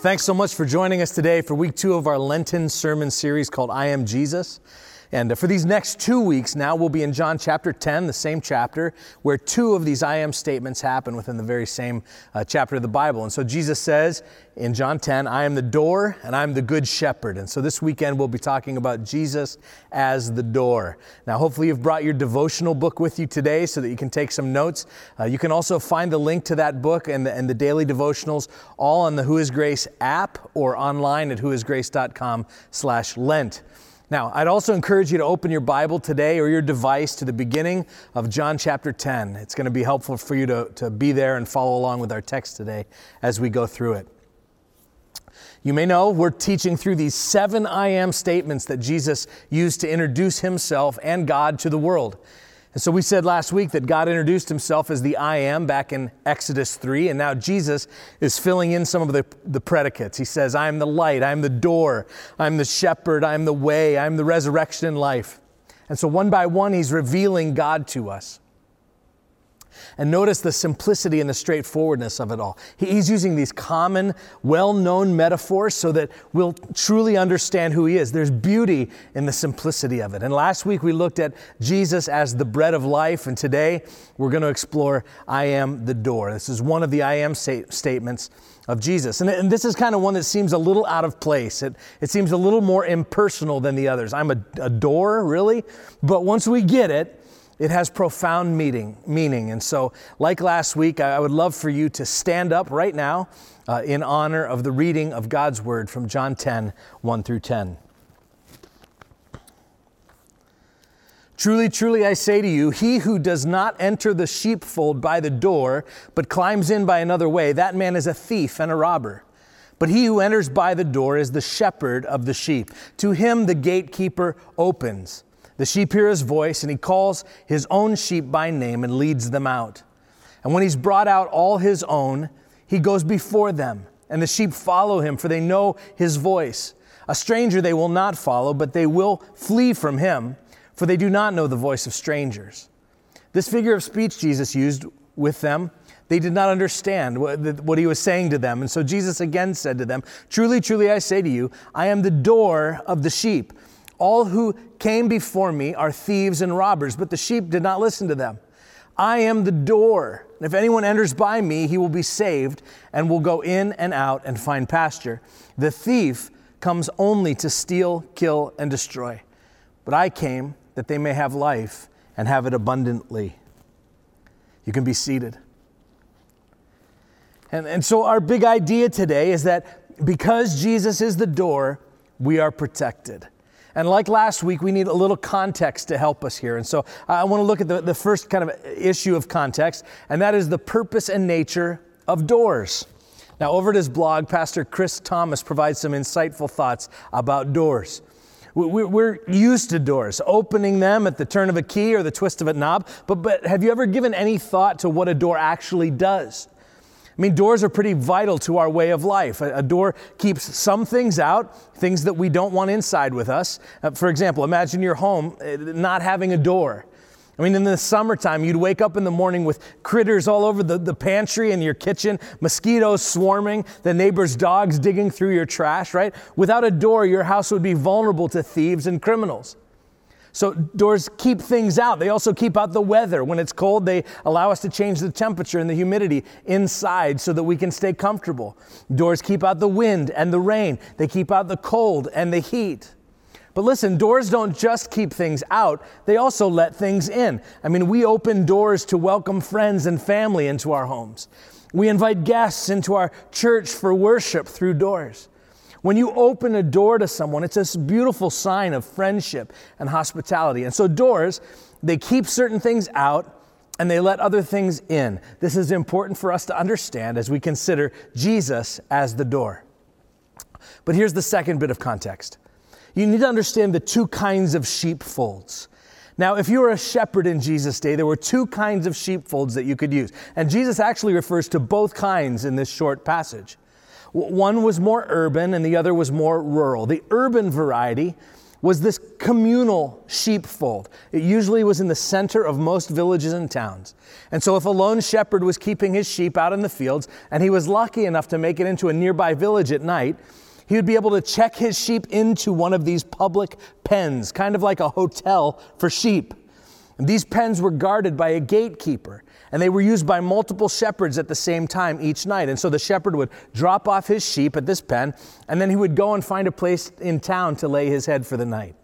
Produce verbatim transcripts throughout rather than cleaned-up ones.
Thanks so much for joining us today for week two of our Lenten sermon series called I Am Jesus. And for these next two weeks now, we'll be in John chapter ten, the same chapter, where two of these I am statements happen within the very same uh, chapter of the Bible. And so Jesus says in John ten, I am the door and I'm the good shepherd. And so this weekend we'll be talking about Jesus as the door. Now, hopefully you've brought your devotional book with you today so that you can take some notes. Uh, you can also find the link to that book and the, and the daily devotionals all on the Who is Grace app or online at whoisgrace.com slash Lent. Now, I'd also encourage you to open your Bible today or your device to the beginning of John chapter ten. It's going to be helpful for you to, to be there and follow along with our text today as we go through it. You may know we're teaching through these seven I am statements that Jesus used to introduce himself and God to the world. And so we said last week that God introduced himself as the I am back in Exodus three, and now Jesus is filling in some of the, the predicates. He says, I am the light, I am the door, I am the shepherd, I am the way, I am the resurrection and life. And so one by one, he's revealing God to us. And notice the simplicity and the straightforwardness of it all. He's using these common, well-known metaphors so that we'll truly understand who he is. There's beauty in the simplicity of it. And last week we looked at Jesus as the bread of life, and today we're going to explore I am the door. This is one of the I am sta- statements of Jesus. And, and this is kind of one that seems a little out of place. It, it seems a little more impersonal than the others. I'm a, a door, really? But once we get it, it has profound meaning, meaning. And so, like last week, I would love for you to stand up right now uh, in honor of the reading of God's Word from John ten, one through ten. Truly, truly, I say to you, he who does not enter the sheepfold by the door, but climbs in by another way, that man is a thief and a robber. But he who enters by the door is the shepherd of the sheep. To him the gatekeeper opens. The sheep hear his voice, and he calls his own sheep by name and leads them out. And when he's brought out all his own, he goes before them, and the sheep follow him, for they know his voice. A stranger they will not follow, but they will flee from him, for they do not know the voice of strangers. This figure of speech Jesus used with them, they did not understand what he was saying to them. And so Jesus again said to them, Truly, truly, I say to you, I am the door of the sheep. All who came before me are thieves and robbers, but the sheep did not listen to them. I am the door. If anyone enters by me, he will be saved and will go in and out and find pasture. The thief comes only to steal, kill, and destroy. But I came that they may have life and have it abundantly. You can be seated. And, and so our big idea today is that because Jesus is the door, we are protected. And like last week, we need a little context to help us here. And so I want to look at the, the first kind of issue of context, and that is the purpose and nature of doors. Now, over at his blog, Pastor Chris Thomas provides some insightful thoughts about doors. We're used to doors, opening them at the turn of a key or the twist of a knob, but, but have you ever given any thought to what a door actually does? I mean, doors are pretty vital to our way of life. A, a door keeps some things out, things that we don't want inside with us. Uh, for example, imagine your home uh, not having a door. I mean, in the summertime, you'd wake up in the morning with critters all over the, the pantry and your kitchen, mosquitoes swarming, the neighbor's dogs digging through your trash, right? Without a door, your house would be vulnerable to thieves and criminals. So doors keep things out. They also keep out the weather. When it's cold, they allow us to change the temperature and the humidity inside so that we can stay comfortable. Doors keep out the wind and the rain. They keep out the cold and the heat. But listen, doors don't just keep things out. They also let things in. I mean, we open doors to welcome friends and family into our homes. We invite guests into our church for worship through doors. When you open a door to someone, it's this beautiful sign of friendship and hospitality. And so doors, they keep certain things out and they let other things in. This is important for us to understand as we consider Jesus as the door. But here's the second bit of context. You need to understand the two kinds of sheepfolds. Now, if you were a shepherd in Jesus' day, there were two kinds of sheepfolds that you could use. And Jesus actually refers to both kinds in this short passage. One was more urban and the other was more rural. The urban variety was this communal sheepfold. It usually was in the center of most villages and towns. And so if a lone shepherd was keeping his sheep out in the fields, and he was lucky enough to make it into a nearby village at night, he would be able to check his sheep into one of these public pens, kind of like a hotel for sheep. And these pens were guarded by a gatekeeper, and they were used by multiple shepherds at the same time each night. And so the shepherd would drop off his sheep at this pen, and then he would go and find a place in town to lay his head for the night.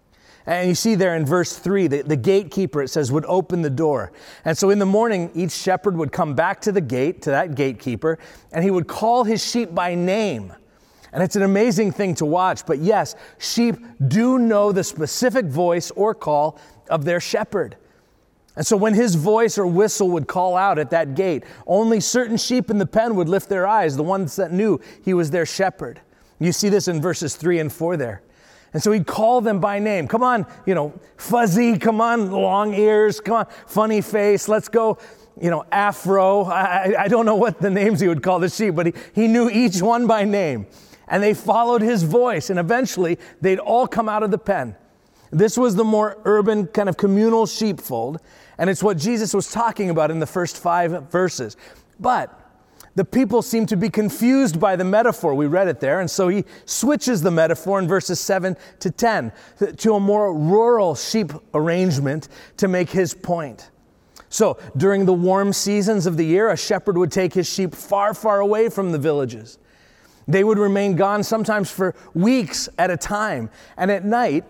And you see there in verse three, the, the gatekeeper, it says, would open the door. And so in the morning, each shepherd would come back to the gate, to that gatekeeper, and he would call his sheep by name. And it's an amazing thing to watch. But yes, sheep do know the specific voice or call of their shepherd. And so when his voice or whistle would call out at that gate, only certain sheep in the pen would lift their eyes, the ones that knew he was their shepherd. You see this in verses three and four there. And so he'd call them by name. Come on, you know, Fuzzy, come on, long ears, come on, funny face, let's go, you know, Afro. I, I don't know what the names he would call the sheep, but he, he knew each one by name. And they followed his voice, and eventually they'd all come out of the pen. This was the more urban kind of communal sheepfold, and it's what Jesus was talking about in the first five verses. But the people seem to be confused by the metaphor. We read it there, and so he switches the metaphor in verses seven to ten to a more rural sheep arrangement to make his point. So during the warm seasons of the year, a shepherd would take his sheep far, far away from the villages. They would remain gone sometimes for weeks at a time, and at night,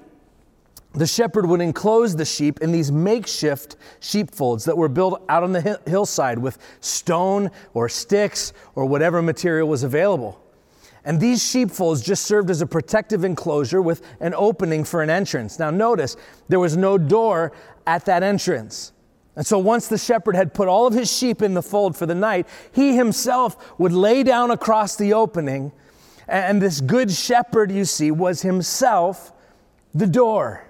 the shepherd would enclose the sheep in these makeshift sheepfolds that were built out on the hillside with stone or sticks or whatever material was available. And these sheepfolds just served as a protective enclosure with an opening for an entrance. Now notice, there was no door at that entrance. And so once the shepherd had put all of his sheep in the fold for the night, he himself would lay down across the opening. And this good shepherd, you see, was himself the door.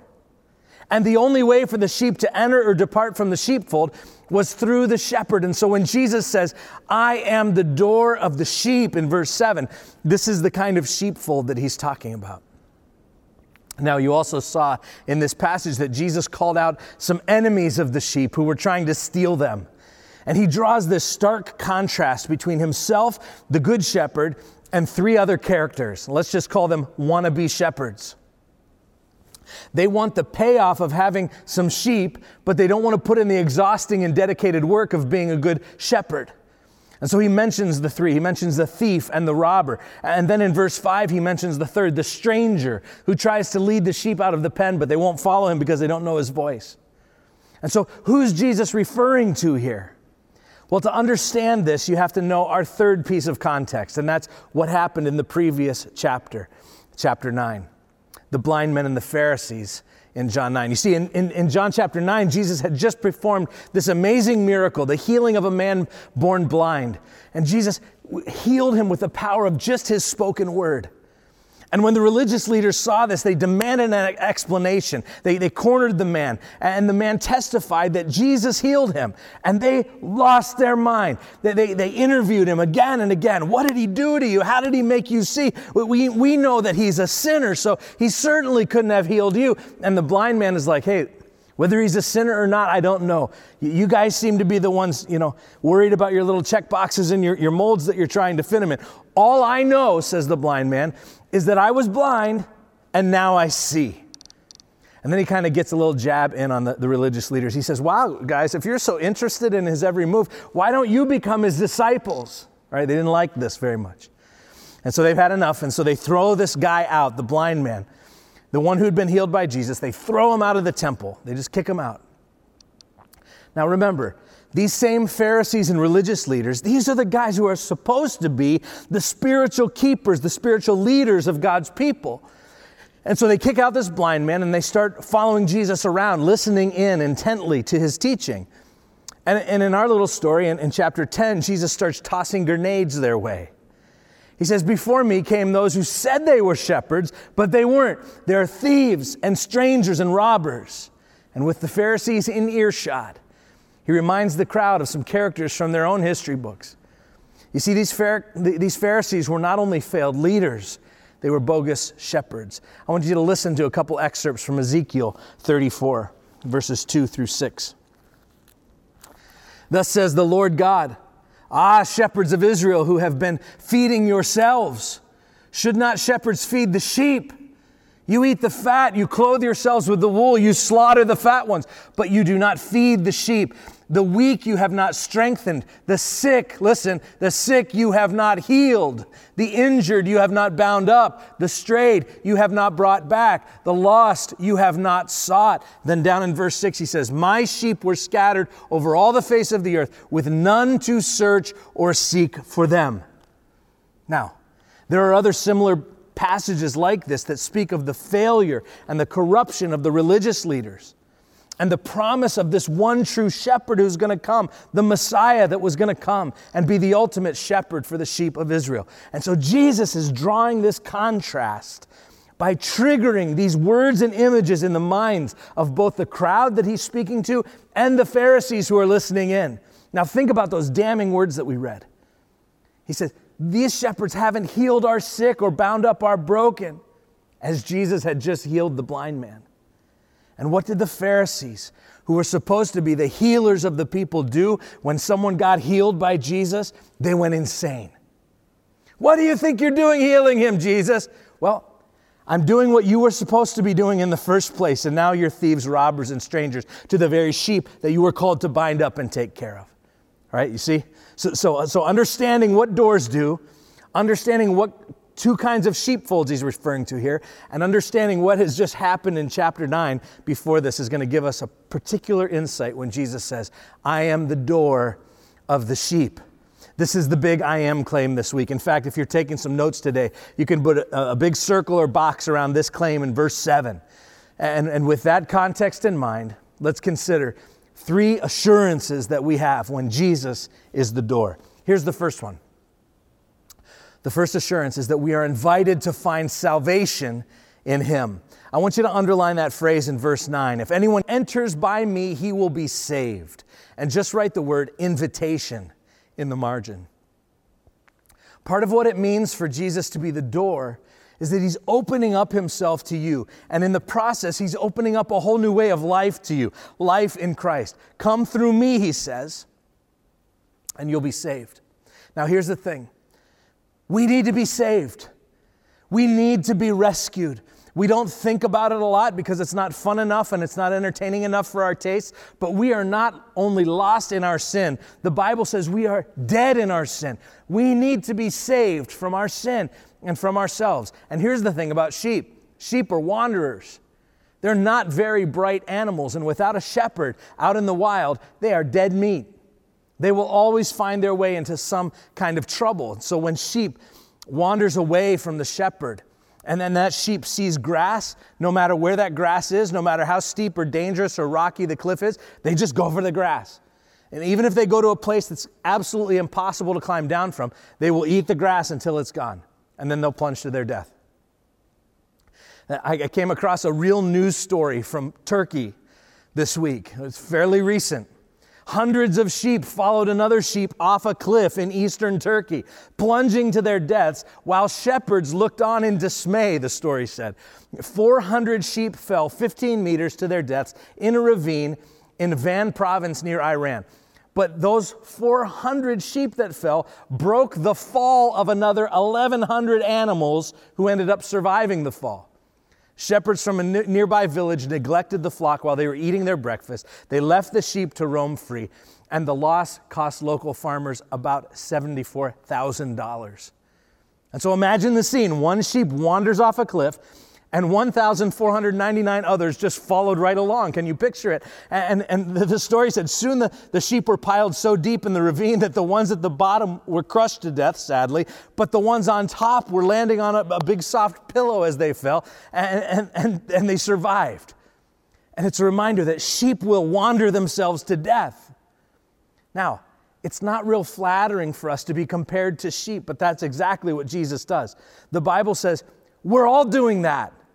And the only way for the sheep to enter or depart from the sheepfold was through the shepherd. And so when Jesus says, I am the door of the sheep in verse seven, this is the kind of sheepfold that he's talking about. Now, you also saw in this passage that Jesus called out some enemies of the sheep who were trying to steal them. And he draws this stark contrast between himself, the good shepherd, and three other characters. Let's just call them wannabe shepherds. They want the payoff of having some sheep, but they don't want to put in the exhausting and dedicated work of being a good shepherd. And so he mentions the three. He mentions the thief and the robber. And then in verse five, he mentions the third, the stranger, who tries to lead the sheep out of the pen, but they won't follow him because they don't know his voice. And so who's Jesus referring to here? Well, to understand this, you have to know our third piece of context, and that's what happened in the previous chapter, chapter nine. The blind men and the Pharisees in John nine. You see, in, in, in John chapter nine, Jesus had just performed this amazing miracle, the healing of a man born blind. And Jesus healed him with the power of just his spoken word. And when the religious leaders saw this, they demanded an explanation. They, they cornered the man, and the man testified that Jesus healed him. And they lost their mind. They, they, they interviewed him again and again. What did he do to you? How did he make you see? We, we know that he's a sinner, so he certainly couldn't have healed you. And the blind man is like, hey, whether he's a sinner or not, I don't know. You guys seem to be the ones, you know, worried about your little check boxes and your, your molds that you're trying to fit him in. All I know, says the blind man, is that I was blind and now I see. And then he kind of gets a little jab in on the, the religious leaders. He says, wow, guys, if you're so interested in his every move, why don't you become his disciples? Right? They didn't like this very much. And so they've had enough. And so they throw this guy out, the blind man, the one who'd been healed by Jesus. They throw him out of the temple. They just kick him out. Now remember, these same Pharisees and religious leaders, these are the guys who are supposed to be the spiritual keepers, the spiritual leaders of God's people. And so they kick out this blind man and they start following Jesus around, listening in intently to his teaching. And, and in our little story, in, in chapter ten, Jesus starts tossing grenades their way. He says, before me came those who said they were shepherds, but they weren't. They're thieves and strangers and robbers. And with the Pharisees in earshot, he reminds the crowd of some characters from their own history books. You see, these, Phar- these Pharisees were not only failed leaders, They were bogus shepherds. I want you to listen to a couple excerpts from Ezekiel thirty-four, verses two through six. Thus says the Lord God, "Ah, shepherds of Israel who have been feeding yourselves, should not shepherds feed the sheep? You eat the fat, you clothe yourselves with the wool, you slaughter the fat ones, but you do not feed the sheep. The weak you have not strengthened, the sick, listen, the sick you have not healed, the injured you have not bound up, the strayed you have not brought back, the lost you have not sought." Then down in verse six he says, "My sheep were scattered over all the face of the earth, with none to search or seek for them." Now, there are other similar passages like this that speak of the failure and the corruption of the religious leaders and the promise of this one true shepherd who's going to come, the Messiah that was going to come and be the ultimate shepherd for the sheep of Israel. And so Jesus is drawing this contrast by triggering these words and images in the minds of both the crowd that he's speaking to and the Pharisees who are listening in. Now think about those damning words that we read. He says, "These shepherds haven't healed our sick or bound up our broken," as Jesus had just healed the blind man. And what did the Pharisees, who were supposed to be the healers of the people, do when someone got healed by Jesus? They went insane. "What do you think you're doing healing him, Jesus?" "Well, I'm doing what you were supposed to be doing in the first place, and now you're thieves, robbers, and strangers to the very sheep that you were called to bind up and take care of." All right, you see? So, so, so understanding what doors do, understanding what two kinds of sheepfolds he's referring to here, and understanding what has just happened in chapter nine before this is going to give us a particular insight when Jesus says, "I am the door of the sheep." This is the big I am claim this week. In fact, if you're taking some notes today, you can put a, a big circle or box around this claim in verse seven. And, and with that context in mind, let's consider three assurances that we have when Jesus is the door. Here's the first one. The first assurance is that we are invited to find salvation in him. I want you to underline that phrase in verse nine. "If anyone enters by me, he will be saved." And just write the word invitation in the margin. Part of what it means for Jesus to be the door is that he's opening up himself to you. And in the process, he's opening up a whole new way of life to you. Life in Christ. "Come through me," he says, "and you'll be saved." Now here's the thing. We need to be saved. We need to be rescued. We don't think about it a lot because it's not fun enough and it's not entertaining enough for our tastes, but we are not only lost in our sin. The Bible says we are dead in our sin. We need to be saved from our sin and from ourselves. And here's the thing about sheep. Sheep are wanderers. They're not very bright animals, and without a shepherd out in the wild, they are dead meat. They will always find their way into some kind of trouble. So when sheep wanders away from the shepherd, and then that sheep sees grass, no matter where that grass is, no matter how steep or dangerous or rocky the cliff is, they just go for the grass. And even if they go to a place that's absolutely impossible to climb down from, they will eat the grass until it's gone, and then they'll plunge to their death. I came across a real news story from Turkey this week. It's fairly recent. Hundreds of sheep followed another sheep off a cliff in eastern Turkey, plunging to their deaths while shepherds looked on in dismay, the story said. four hundred sheep fell fifteen meters to their deaths in a ravine in Van province near Iran. But those four hundred sheep that fell broke the fall of another eleven hundred animals who ended up surviving the fall. Shepherds from a nearby village neglected the flock while they were eating their breakfast. They left the sheep to roam free, and the loss cost local farmers about seventy-four thousand dollars. And so imagine the scene. One sheep wanders off a cliff, and one thousand four hundred ninety-nine others just followed right along. Can you picture it? And, and the story said, soon the, the sheep were piled so deep in the ravine that the ones at the bottom were crushed to death, sadly, but the ones on top were landing on a, a big soft pillow as they fell, and, and, and, and they survived. And it's a reminder that sheep will wander themselves to death. Now, it's not real flattering for us to be compared to sheep, but that's exactly what Jesus does. The Bible says, we're all doing that.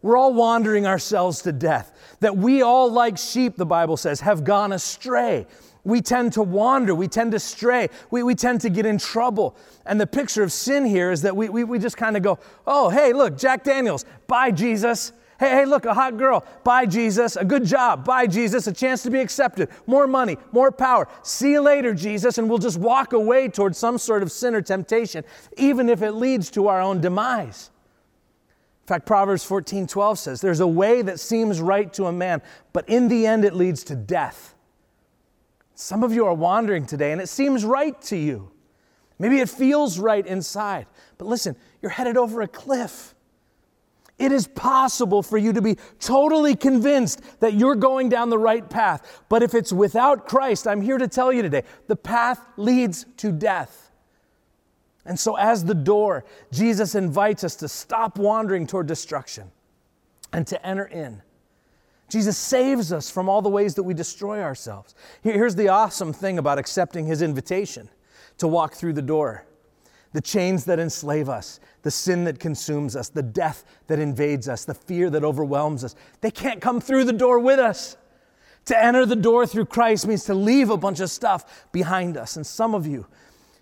We're all wandering ourselves to death. That we all, like sheep, the Bible says, have gone astray. We tend to wander. We tend to stray. We, we tend to get in trouble. And the picture of sin here is that we, we, we just kind of go, oh, hey, look, Jack Daniels, bye, Jesus. Hey, hey, look, a hot girl, bye, Jesus. A good job, bye, Jesus. A chance to be accepted. More money, more power. See you later, Jesus. And we'll just walk away towards some sort of sin or temptation, even if it leads to our own demise. In fact, Proverbs fourteen twelve says, there's a way that seems right to a man, but in the end it leads to death. Some of you are wandering today, and it seems right to you. Maybe it feels right inside. But listen, you're headed over a cliff. It is possible for you to be totally convinced that you're going down the right path. But if it's without Christ, I'm here to tell you today, the path leads to death. And so as the door, Jesus invites us to stop wandering toward destruction and to enter in. Jesus saves us from all the ways that we destroy ourselves. Here's the awesome thing about accepting his invitation to walk through the door. The chains that enslave us, the sin that consumes us, the death that invades us, the fear that overwhelms us, they can't come through the door with us. To enter the door through Christ means to leave a bunch of stuff behind us. And some of you,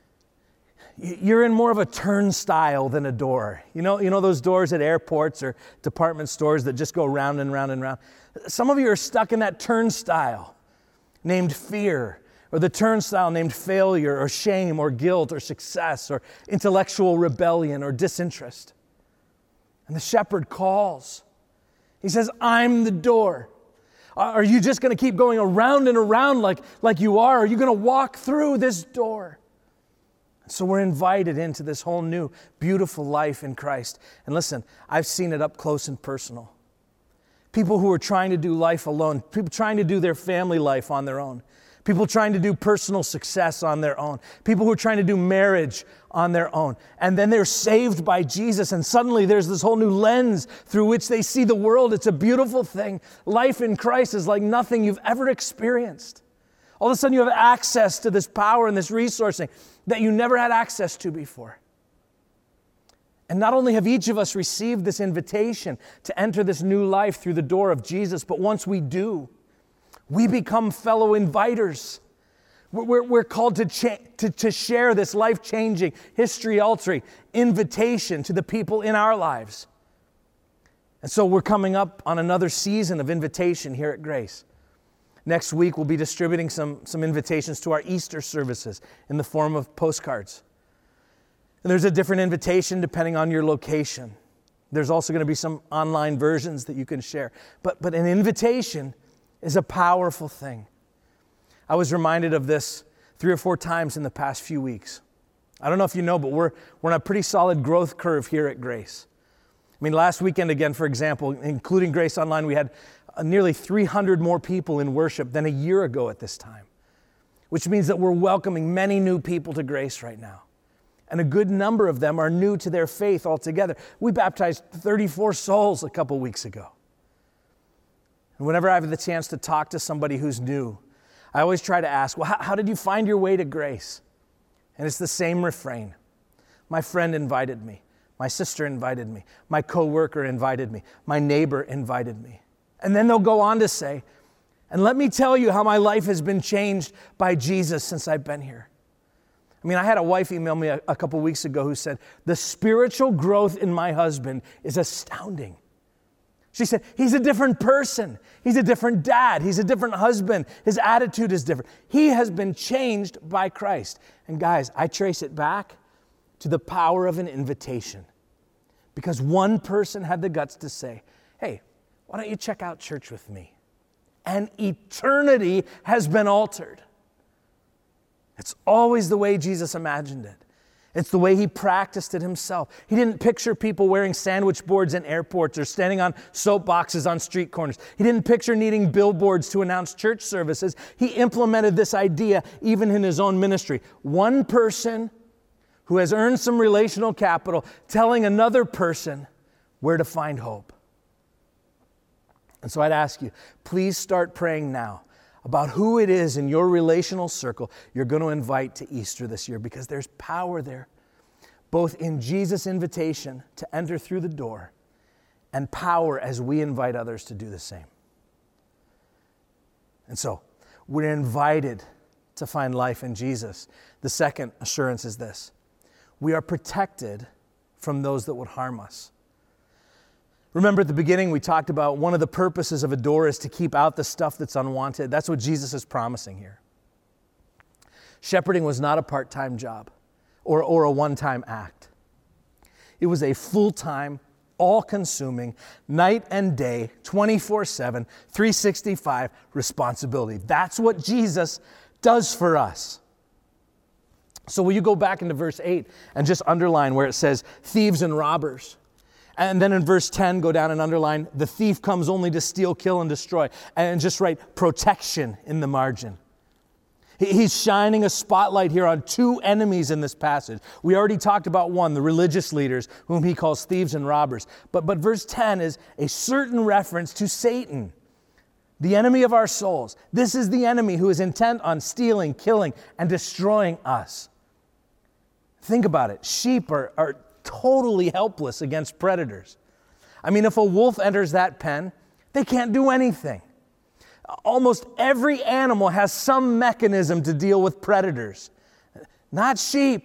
you're in more of a turnstile than a door. You know, you know those doors at airports or department stores that just go round and round and round? Some of you are stuck in that turnstile named fear, or the turnstile named failure or shame or guilt or success or intellectual rebellion or disinterest. And the shepherd calls. He says, I'm the door. Are you just going to keep going around and around like, like you are? Are you going to walk through this door? So we're invited into this whole new, beautiful life in Christ. And listen, I've seen it up close and personal. People who are trying to do life alone, people trying to do their family life on their own, people trying to do personal success on their own, people who are trying to do marriage on their own. And then they're saved by Jesus, and suddenly there's this whole new lens through which they see the world. It's a beautiful thing. Life in Christ is like nothing you've ever experienced. All of a sudden you have access to this power and this resourcing that you never had access to before. And not only have each of us received this invitation to enter this new life through the door of Jesus, but once we do, we become fellow inviters. We're, we're called to, cha- to, to share this life-changing, history-altering invitation to the people in our lives. And so we're coming up on another season of invitation here at Grace. Next week, we'll be distributing some, some invitations to our Easter services in the form of postcards. And there's a different invitation depending on your location. There's also going to be some online versions that you can share. But, but an invitation is a powerful thing. I was reminded of this three or four times in the past few weeks. I don't know if you know, but we're, we're on a pretty solid growth curve here at Grace. I mean, last weekend again, for example, including Grace Online, we had uh, nearly three hundred more people in worship than a year ago at this time, which means that we're welcoming many new people to Grace right now. And a good number of them are new to their faith altogether. We baptized thirty-four souls a couple weeks ago. And whenever I have the chance to talk to somebody who's new, I always try to ask, well, how, how did you find your way to Grace? And it's the same refrain. My friend invited me. My sister invited me. My coworker invited me. My neighbor invited me. And then they'll go on to say, and let me tell you how my life has been changed by Jesus since I've been here. I mean, I had a wife email me a, a couple weeks ago who said, the spiritual growth in my husband is astounding. She said, he's a different person. He's a different dad. He's a different husband. His attitude is different. He has been changed by Christ. And guys, I trace it back to the power of an invitation. Because one person had the guts to say, hey, why don't you check out church with me? And eternity has been altered. It's always the way Jesus imagined it. It's the way he practiced it himself. He didn't picture people wearing sandwich boards in airports or standing on soapboxes on street corners. He didn't picture needing billboards to announce church services. He implemented this idea even in his own ministry. One person who has earned some relational capital telling another person where to find hope. And so I'd ask you, please start praying now about who it is in your relational circle you're going to invite to Easter this year, because there's power there, both in Jesus' invitation to enter through the door and power as we invite others to do the same. And so, we're invited to find life in Jesus. The second assurance is this: we are protected from those that would harm us. Remember at the beginning we talked about one of the purposes of a door is to keep out the stuff that's unwanted. That's what Jesus is promising here. Shepherding was not a part-time job or, or a one-time act. It was a full-time, all-consuming, night and day, twenty-four seven, three sixty-five responsibility. That's what Jesus does for us. So will you go back into verse eight and just underline where it says thieves and robbers? And then in verse ten, go down and underline the thief comes only to steal, kill, and destroy. And just write protection in the margin. He's shining a spotlight here on two enemies in this passage. We already talked about one, the religious leaders, whom he calls thieves and robbers. But, but verse ten is a certain reference to Satan, the enemy of our souls. This is the enemy who is intent on stealing, killing, and destroying us. Think about it. Sheep are, are totally helpless against predators. I mean, if a wolf enters that pen, they can't do anything. Almost every animal has some mechanism to deal with predators. Not sheep.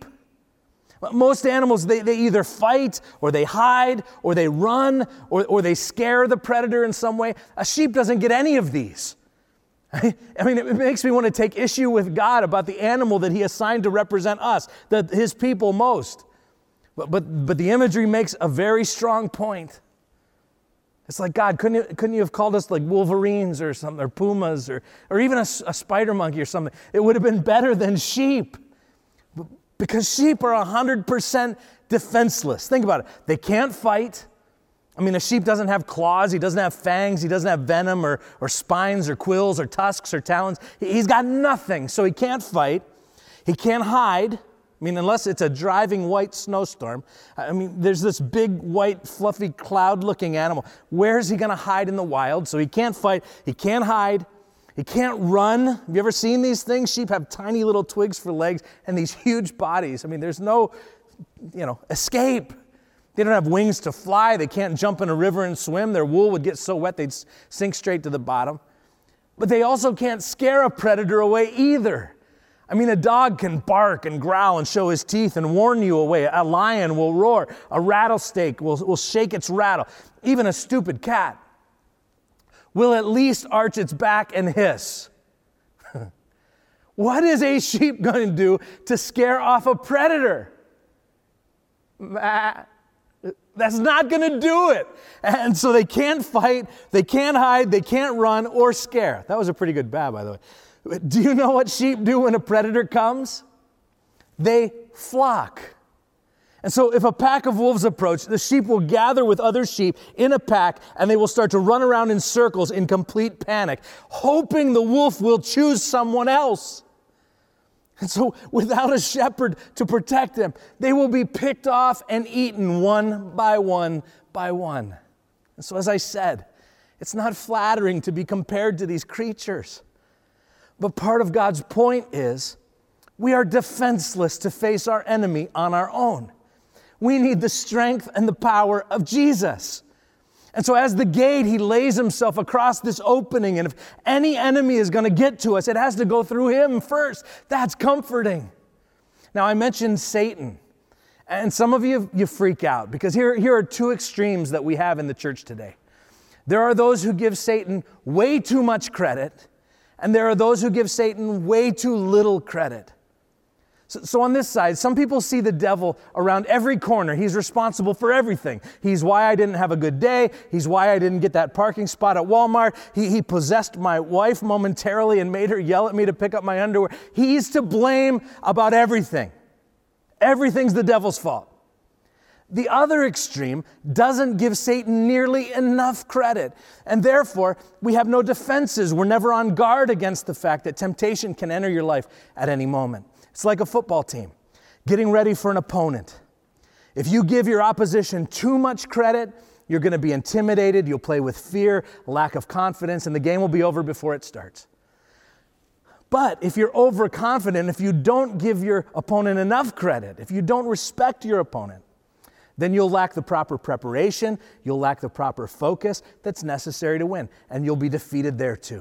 Most animals, they, they either fight, or they hide, or they run, or, or they scare the predator in some way. A sheep doesn't get any of these. I mean, it makes me want to take issue with God about the animal that he assigned to represent us, the, his people most. But, but, but the imagery makes a very strong point. It's like, God, couldn't you, couldn't you have called us like wolverines or something, or pumas, or, or even a, a spider monkey or something? It would have been better than sheep. Because sheep are one hundred percent defenseless. Think about it. They can't fight. I mean, a sheep doesn't have claws. He doesn't have fangs. He doesn't have venom or, or spines or quills or tusks or talons. He's got nothing, so he can't fight. He can't hide. I mean, unless it's a driving white snowstorm. I mean, there's this big, white, fluffy, cloud-looking animal. Where is he going to hide in the wild? So he can't fight. He can't hide. He can't run. Have you ever seen these things? Sheep have tiny little twigs for legs and these huge bodies. I mean, there's no, you know, escape. They don't have wings to fly. They can't jump in a river and swim. Their wool would get so wet they'd sink straight to the bottom. But they also can't scare a predator away either. I mean, a dog can bark and growl and show his teeth and warn you away. A lion will roar. A rattlesnake will, will shake its rattle. Even a stupid cat will at least arch its back and hiss. What is a sheep going to do to scare off a predator? That's not going to do it. And so they can't fight, they can't hide, they can't run or scare. That was a pretty good baa, by the way. Do you know what sheep do when a predator comes? They flock. And so if a pack of wolves approach, the sheep will gather with other sheep in a pack, and they will start to run around in circles in complete panic, hoping the wolf will choose someone else. And so without a shepherd to protect them, they will be picked off and eaten one by one by one. And so as I said, it's not flattering to be compared to these creatures. But part of God's point is we are defenseless to face our enemy on our own. We need the strength and the power of Jesus. And so as the gate, he lays himself across this opening. And if any enemy is going to get to us, it has to go through him first. That's comforting. Now, I mentioned Satan. And some of you, you freak out because here, here are two extremes that we have in the church today. There are those who give Satan way too much credit. And there are those who give Satan way too little credit. So, so on this side, some people see the devil around every corner. He's responsible for everything. He's why I didn't have a good day. He's why I didn't get that parking spot at Walmart. He, he possessed my wife momentarily and made her yell at me to pick up my underwear. He's to blame about everything. Everything's the devil's fault. The other extreme doesn't give Satan nearly enough credit. And therefore, we have no defenses. We're never on guard against the fact that temptation can enter your life at any moment. It's like a football team getting ready for an opponent. If you give your opposition too much credit, you're going to be intimidated. You'll play with fear, lack of confidence, and the game will be over before it starts. But if you're overconfident, if you don't give your opponent enough credit, if you don't respect your opponent, then you'll lack the proper preparation, you'll lack the proper focus that's necessary to win, and you'll be defeated there too.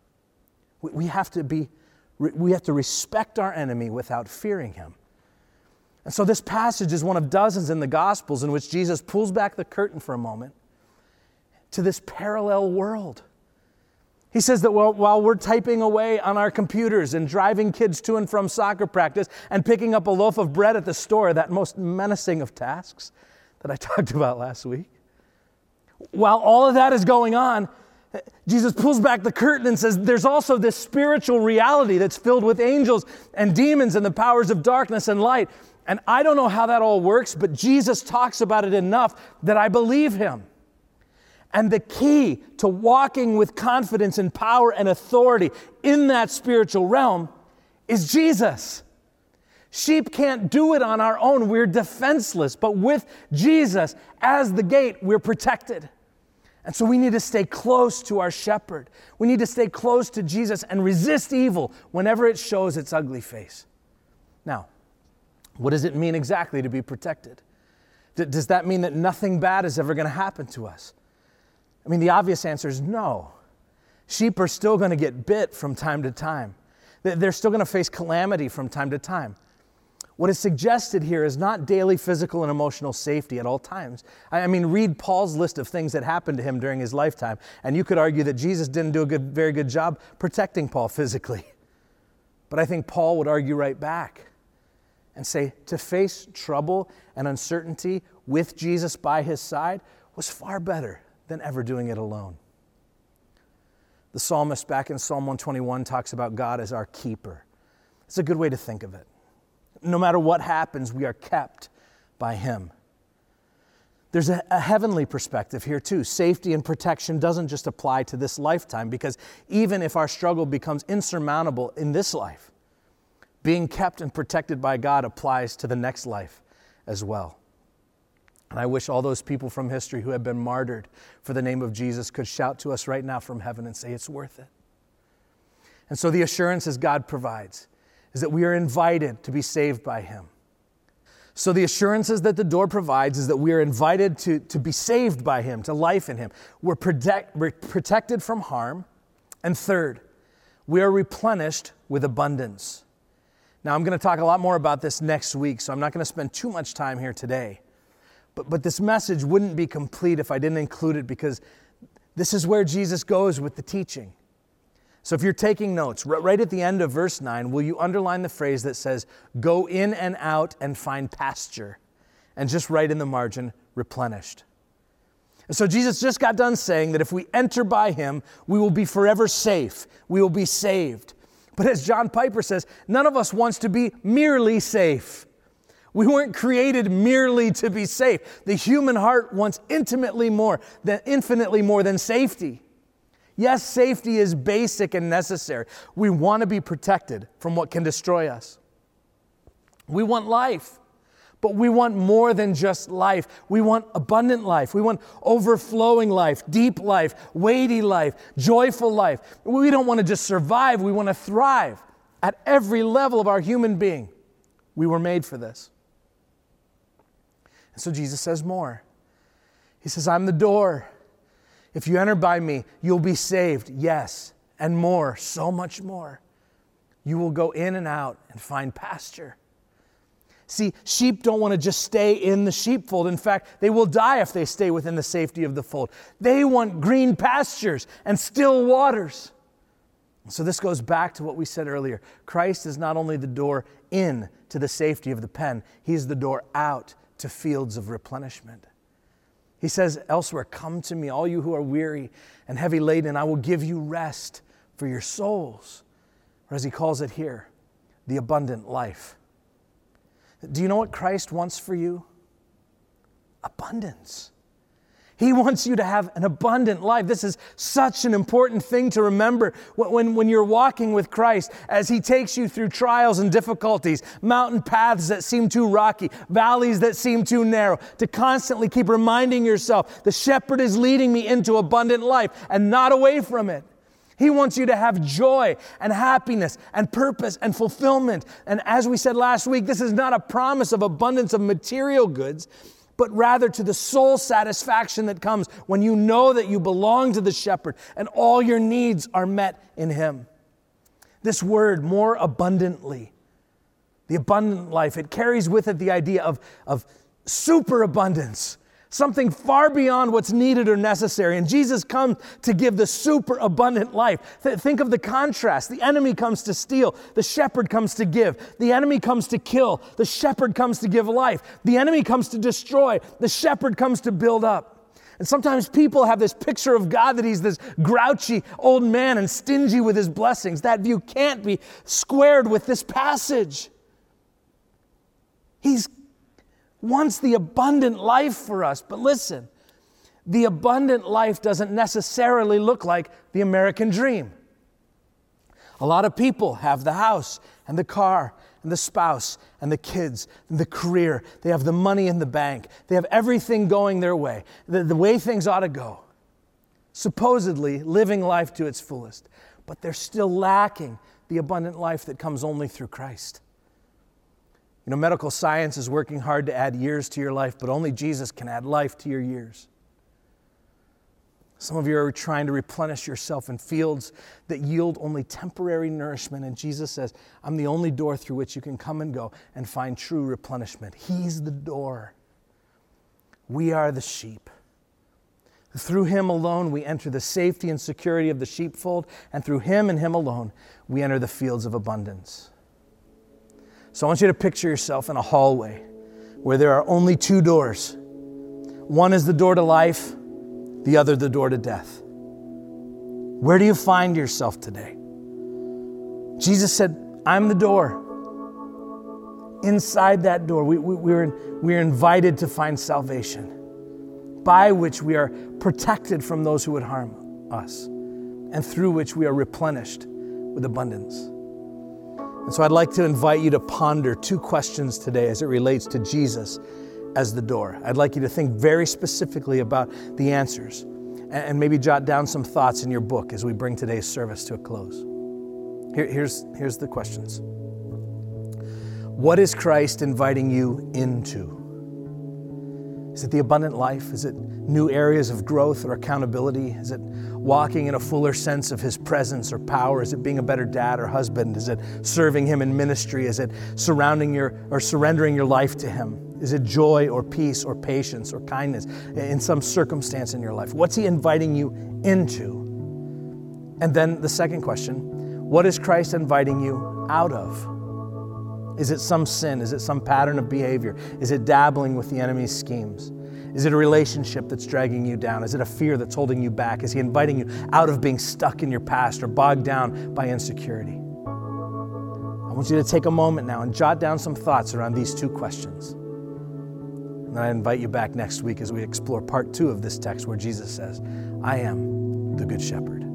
We have to be, we have to respect our enemy without fearing him. And so this passage is one of dozens in the Gospels in which Jesus pulls back the curtain for a moment to this parallel world. He says that while, while we're typing away on our computers and driving kids to and from soccer practice and picking up a loaf of bread at the store, that most menacing of tasks that I talked about last week, while all of that is going on, Jesus pulls back the curtain and says there's also this spiritual reality that's filled with angels and demons and the powers of darkness and light. And I don't know how that all works, but Jesus talks about it enough that I believe him. And the key to walking with confidence and power and authority in that spiritual realm is Jesus. Sheep can't do it on our own. We're defenseless. But with Jesus as the gate, we're protected. And so we need to stay close to our shepherd. We need to stay close to Jesus and resist evil whenever it shows its ugly face. Now, what does it mean exactly to be protected? D- does that mean that nothing bad is ever going to happen to us? I mean, the obvious answer is no. Sheep are still going to get bit from time to time. They're still going to face calamity from time to time. What is suggested here is not daily physical and emotional safety at all times. I mean, read Paul's list of things that happened to him during his lifetime, and you could argue that Jesus didn't do a good, very good job protecting Paul physically. But I think Paul would argue right back and say to face trouble and uncertainty with Jesus by his side was far better than ever doing it alone. The psalmist back in Psalm one twenty-one talks about God as our keeper. It's a good way to think of it. No matter what happens, we are kept by him. There's a, a heavenly perspective here too. Safety and protection doesn't just apply to this lifetime, because even if our struggle becomes insurmountable in this life, being kept and protected by God applies to the next life as well. And I wish all those people from history who have been martyred for the name of Jesus could shout to us right now from heaven and say, it's worth it. And so the assurances God provides is that we are invited to be saved by him. So the assurances that the door provides is that we are invited to, to be saved by him, to life in him. We're, protect, we're protected from harm. And third, we are replenished with abundance. Now, I'm going to talk a lot more about this next week, so I'm not going to spend too much time here today. But, but this message wouldn't be complete if I didn't include it, because this is where Jesus goes with the teaching. So if you're taking notes, right at the end of verse nine, will you underline the phrase that says, go in and out and find pasture? And just write in the margin, replenished. And so Jesus just got done saying that if we enter by him, we will be forever safe. We will be saved. But as John Piper says, none of us wants to be merely safe. We weren't created merely to be safe. The human heart wants intimately more than infinitely more than safety. Yes, safety is basic and necessary. We want to be protected from what can destroy us. We want life, but we want more than just life. We want abundant life. We want overflowing life, deep life, weighty life, joyful life. We don't want to just survive. We want to thrive at every level of our human being. We were made for this. And so Jesus says more. He says, I'm the door. If you enter by me, you'll be saved. Yes, and more, so much more. You will go in and out and find pasture. See, sheep don't want to just stay in the sheepfold. In fact, they will die if they stay within the safety of the fold. They want green pastures and still waters. So this goes back to what we said earlier. Christ is not only the door in to the safety of the pen, he's the door out to fields of replenishment. He says elsewhere, come to me, all you who are weary and heavy laden, and I will give you rest for your souls. Or as he calls it here, the abundant life. Do you know what Christ wants for you? Abundance. He wants you to have an abundant life. This is such an important thing to remember when, when you're walking with Christ, as he takes you through trials and difficulties, mountain paths that seem too rocky, valleys that seem too narrow, to constantly keep reminding yourself, the shepherd is leading me into abundant life and not away from it. He wants you to have joy and happiness and purpose and fulfillment. And as we said last week, this is not a promise of abundance of material goods, but rather to the soul satisfaction that comes when you know that you belong to the shepherd and all your needs are met in him. This word, more abundantly, the abundant life, it carries with it the idea of, of superabundance, something far beyond what's needed or necessary. And Jesus comes to give the superabundant life. Th- think of the contrast. The enemy comes to steal. The shepherd comes to give. The enemy comes to kill. The shepherd comes to give life. The enemy comes to destroy. The shepherd comes to build up. And sometimes people have this picture of God that he's this grouchy old man and stingy with his blessings. That view can't be squared with this passage. He's wants the abundant life for us. But listen, the abundant life doesn't necessarily look like the American dream. A lot of people have the house and the car and the spouse and the kids and the career. They have the money in the bank. They have everything going their way, the, the way things ought to go. Supposedly living life to its fullest. But they're still lacking the abundant life that comes only through Christ. You know, medical science is working hard to add years to your life, but only Jesus can add life to your years. Some of you are trying to replenish yourself in fields that yield only temporary nourishment, and Jesus says, I'm the only door through which you can come and go and find true replenishment. He's the door. We are the sheep. Through him alone, we enter the safety and security of the sheepfold, and through him and him alone, we enter the fields of abundance. So I want you to picture yourself in a hallway where there are only two doors. One is the door to life, the other the door to death. Where do you find yourself today? Jesus said, I'm the door. Inside that door, we, we, we're, we're invited to find salvation, by which we are protected from those who would harm us, and through which we are replenished with abundance. And so I'd like to invite you to ponder two questions today as it relates to Jesus as the door. I'd like you to think very specifically about the answers and maybe jot down some thoughts in your book as we bring today's service to a close. Here, here's, here's the questions. What is Christ inviting you into? Is it the abundant life? Is it new areas of growth or accountability? Is it walking in a fuller sense of his presence or power? Is it being a better dad or husband? Is it serving him in ministry? Is it surrounding your or surrendering your life to him? Is it joy or peace or patience or kindness in some circumstance in your life? What's he inviting you into? And then the second question, what is Christ inviting you out of? Is it some sin? Is it some pattern of behavior? Is it dabbling with the enemy's schemes? Is it a relationship that's dragging you down? Is it a fear that's holding you back? Is he inviting you out of being stuck in your past or bogged down by insecurity? I want you to take a moment now and jot down some thoughts around these two questions. And then I invite you back next week as we explore part two of this text where Jesus says, I am the Good Shepherd.